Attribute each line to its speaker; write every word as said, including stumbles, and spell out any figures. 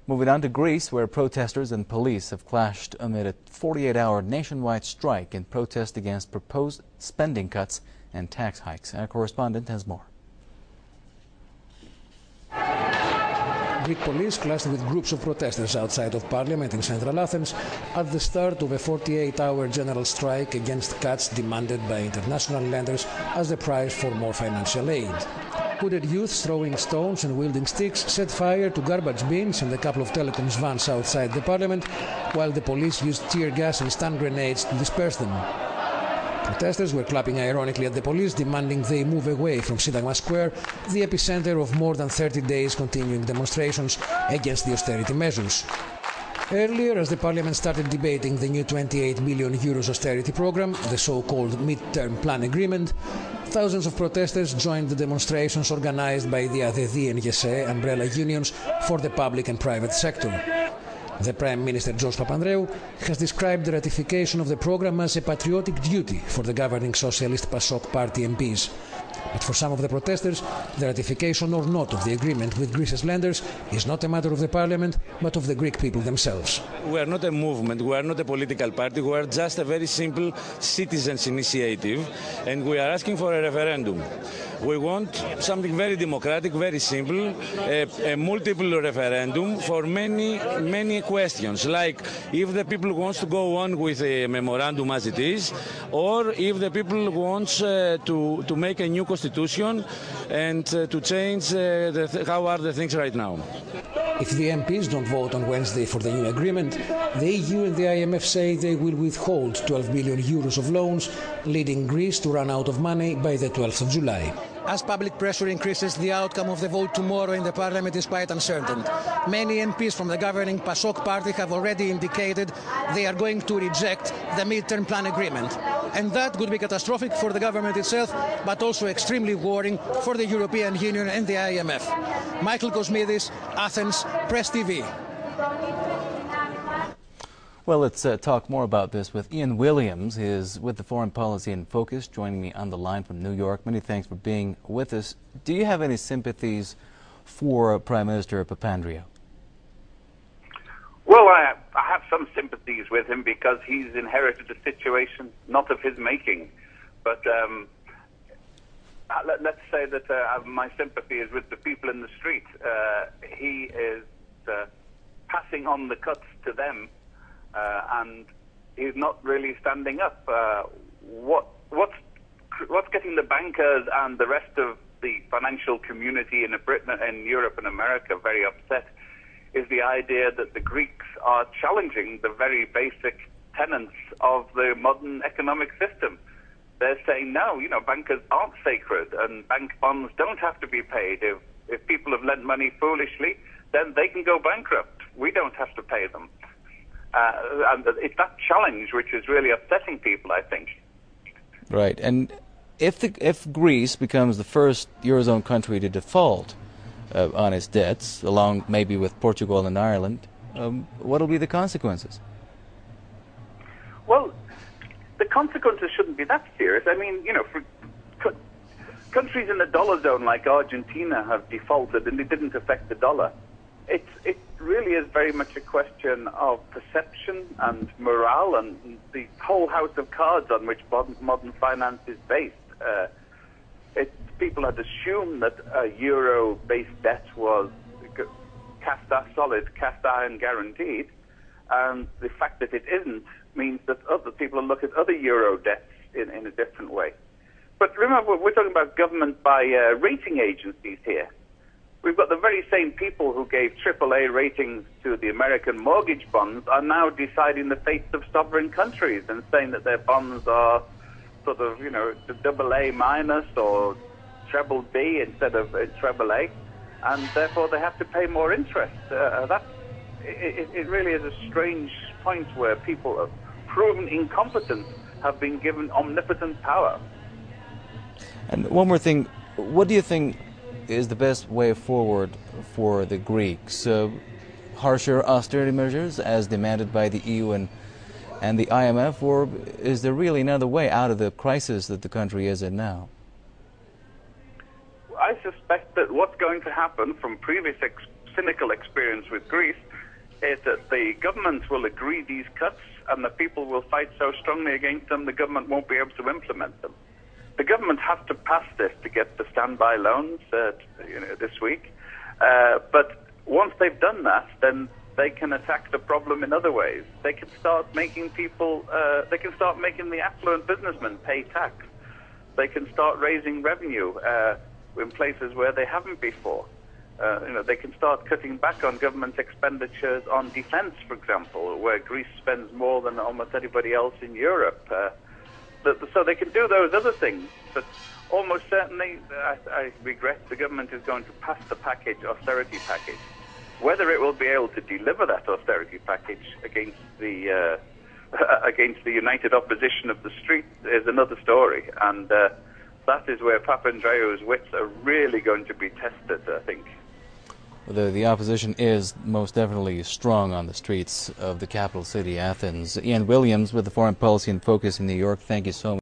Speaker 1: Moving on to Greece, where protesters and police have clashed amid a forty-eight hour nationwide strike in protest against proposed spending cuts and tax hikes. Our correspondent has more.
Speaker 2: Greek police clashed with groups of protesters outside of parliament in central Athens at the start of a forty-eight hour general strike against cuts demanded by international lenders as the price for more financial aid. Hooded youths throwing stones and wielding sticks set fire to garbage bins and a couple of telecoms vans outside the parliament, while the police used tear gas and stun grenades to disperse them. Protesters were clapping ironically at the police, demanding they move away from Syntagma Square, the epicenter of more than thirty days continuing demonstrations against the austerity measures. Earlier, as the parliament started debating the new twenty-eight billion euros austerity program, the so-called mid-term plan agreement, thousands of protesters joined the demonstrations organized by the A D E D and GESE umbrella unions for the public and private sector. The Prime Minister George Papandreou has described the ratification of the program as a patriotic duty for the governing Socialist PASOK party M Ps. But for some of the protesters, the ratification or not of the agreement with Greece's lenders is not a matter of the parliament, but of the Greek people themselves.
Speaker 3: We are not a movement, we are not a political party, we are just a very simple citizens' initiative, and we are asking for a referendum. We want something very democratic, very simple, a, a multiple referendum for many, many questions, like if the people want to go on with a memorandum as it is, or if the people want uh, to, to make a new constitution and uh, to change uh, the th how are the things right now.
Speaker 2: If the M Ps don't vote on Wednesday for the new agreement, the E U and the I M F say they will withhold twelve billion euros of loans, leading Greece to run out of money by the twelfth of July.
Speaker 4: As public pressure increases, the outcome of the vote tomorrow in the parliament is quite uncertain. Many M Ps from the governing PASOK party have already indicated they are going to reject the mid-term plan agreement. And that could be catastrophic for the government itself, but also extremely worrying for the European Union and the I M F. Michael Kosmidis, Athens, Press T V.
Speaker 1: Well, let's uh, talk more about this with Ian Williams. He is with the Foreign Policy in Focus, joining me on the line from New York. Many thanks for being with us. Do you have any sympathies for Prime Minister Papandreou?
Speaker 5: Well, I, I have some sympathies with him because he's inherited a situation not of his making. But um, let, let's say that uh, my sympathy is with the people in the street. Uh, he is uh, passing on the cuts to them. Uh, and he's not really standing up. Uh, what what's what's getting the bankers and the rest of the financial community in Britain and Europe and America very upset is the idea that the Greeks are challenging the very basic tenets of the modern economic system. They're saying no, you know, bankers aren't sacred, and bank bonds don't have to be paid. If if people have lent money foolishly, then they can go bankrupt. We don't have to pay them. Uh, and it's that challenge which is really upsetting people, I think.
Speaker 1: Right. And if the, if Greece becomes the first Eurozone country to default uh, on its debts, along maybe with Portugal and Ireland, um, what will be the consequences?
Speaker 5: Well, the consequences shouldn't be that serious. I mean, you know, for co countries in the dollar zone like Argentina have defaulted and it didn't affect the dollar. It's, it really is very much a question of perception and morale and the whole house of cards on which modern, modern finance is based. Uh, it, people had assumed that a euro-based debt was cast solid, cast iron guaranteed, and the fact that it isn't means that other people look at other euro debts in, in a different way. But remember, we're talking about government by uh, rating agencies here. We've got the very same people who gave triple A ratings to the American mortgage bonds are now deciding the fates of sovereign countries and saying that their bonds are sort of, you know, double A minus or treble B instead of uh, treble A, and therefore they have to pay more interest. Uh, that it, it really is a strange point where people of proven incompetence have been given omnipotent power.
Speaker 1: And one more thing, what do you think is the best way forward for the Greeks? Uh, harsher austerity measures as demanded by the E U and, and the I M F, or is there really another way out of the crisis that the country is in now?
Speaker 5: I suspect that what's going to happen from previous ex cynical experience with Greece is that the government will agree these cuts and the people will fight so strongly against them the government won't be able to implement them. The government has to pass this to get the standby loans uh, you know, this week. Uh, but once they've done that, then they can attack the problem in other ways. They can start making people, uh, they can start making the affluent businessmen pay tax. They can start raising revenue uh, in places where they haven't before. Uh, you know, they can start cutting back on government expenditures on defense, for example, where Greece spends more than almost anybody else in Europe. Uh, so they can do those other things, but almost certainly, I, I regret, the government is going to pass the package, austerity package. Whether it will be able to deliver that austerity package against the uh, against the united opposition of the street is another story, and uh, that is where Papandreou's wits are really going to be tested, I think.
Speaker 1: The, the opposition is most definitely strong on the streets of the capital city, Athens. Ian Williams with the Foreign Policy in Focus in New York, thank you so much.